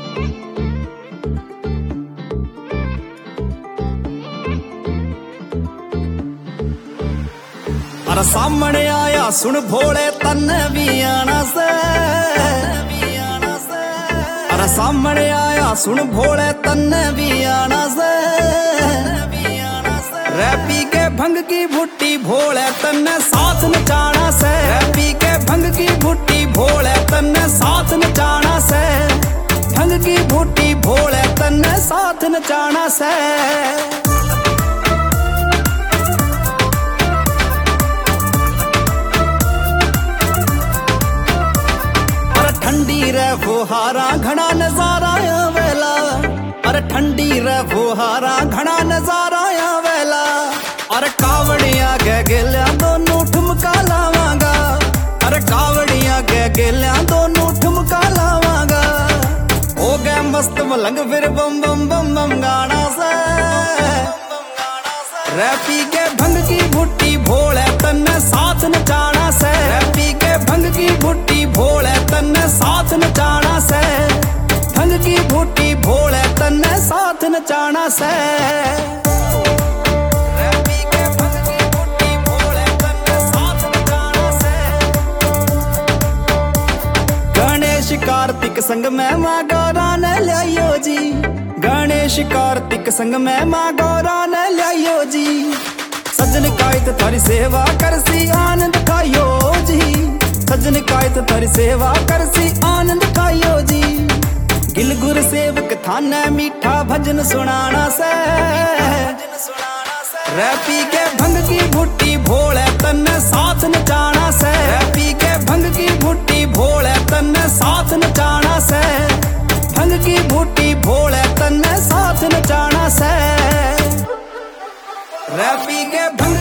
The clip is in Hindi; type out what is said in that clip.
अरे सामने आया सुन भोले तन्ने भी आना से, अरे सामने आया सुन भोले तन्ने भी आना से। रैपी के भंग की भुट्टी भोले तन्ने साथ नचाना से, रैपी के भंग की भुट्टी भोले तन्ने साथ नचाना से, भंग की भुट्टी भोले तन्ने साथ नचाना से। ठंडी रे फुहारा घना नजारा आवेला, अरे ठंडी रे फुहारा घना नजारा आवेला। अरे कावड़िया के गेल्या दोनों ठुमका लावांगा, अरे कावड़िया के गेल्या दोनों ठुमका लावांगा। हो गए मस्त मलंग फिर बम बम बम बम गाना से। रैपी के भंग की भुट्टी भोले तन्ने साथ नचाना से, रैपी के भंग की भुट्टी भोले तन्ने साथ नचाना से, भंग की भुट्टी भोले तन्ने साथ नचाना से। रैपी के भंग की भुट्टी भोले तन्ने साथ नचाना से। गणेश कार्तिक संग में मां गौरा ने लियो जी, गणेश कार्तिक संग में मां गौरा ने लियो जी। सजन कायत थारी सेवा करसी आनंद खायो जी, सजन कायत थारी सेवा करसी आनंद खायो जी। गिल गुर सेवक थाने मीठा भजन सुनाना से। रैपी के भंग की भुट्टी भोले तन्ने साथ नचाना से, रैपी के भंग की भुट्टी भोले तन्ने साथ नचाना से, भंग की भुट्टी भोले तन्ने साथ नचाना से। रैपी के भंग